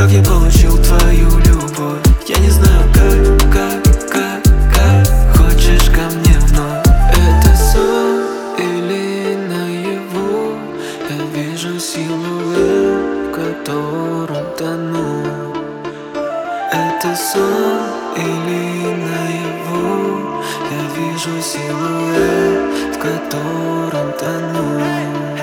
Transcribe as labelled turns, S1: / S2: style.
S1: как я получил твою любовь. Я не знаю, как хочешь ко мне вновь. Это сон или наяву? Я вижу силуэт, в котором тону. Это сон или наяву? Я вижу силуэт, в котором тону.